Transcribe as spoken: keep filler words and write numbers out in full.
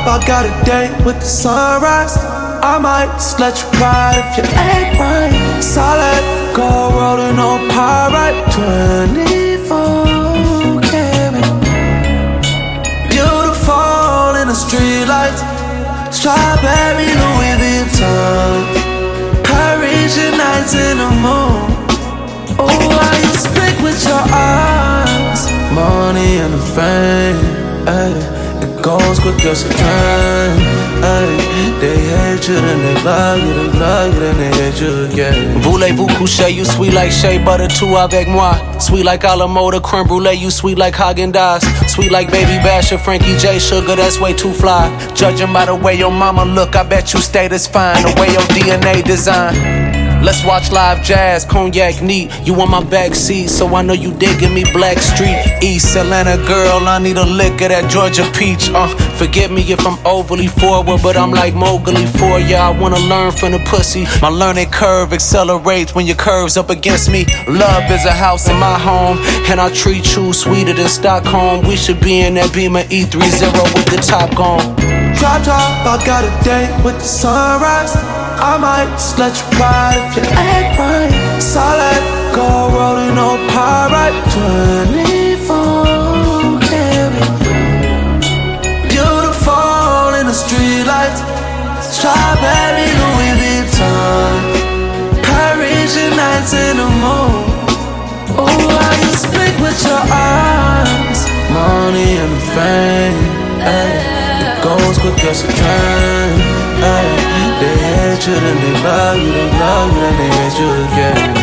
I got a date with the sunrise. I might just let you ride if you ain't right. Solid gold rolling on pyrite. Twenty-four karat. Beautiful in the streetlights. Strawberry Louis Vuitton. Parisian nights in the moon. Oh, how you speak with your eyes. Money and the fame, ay, it goes quick as a train, ay. They hate you, then they love you, they love you, then they hate you again. Voulez-vous coucher, you sweet like shea butter, tout avec moi. Sweet like Alamo, the creme brulee, you sweet like Haagen-Dazs. Sweet like Baby Basher, Frankie J. Sugar, that's way too fly. Judging by the way your mama look, I bet you stay this fine. The way your D N A design. Let's watch live jazz, cognac neat. You on my backseat, so I know you digging me. Black Street, East Atlanta girl, I need a lick of that Georgia peach. Uh, forgive me if I'm overly forward, but I'm like Mowgli for ya. I wanna learn from the pussy. My learning curve accelerates when your curves up against me. Love is a house in my home, and I treat you sweeter than Stockholm. We should be in that Beamer E thirty with the top gone. Drop top, I got a date with the sunrise. I might just let you ride if you ain't right. Solid gold rolling on pyrite. Twenty-four karat. Beautiful in the streetlights. Strawberry Louis Vuitton. Parisian nights in the moon. Oh, how you speak with your eyes. Money and the fame, ay. It goes quick as a train, ay. They hate you, then they love you, they love you, then they hate you again.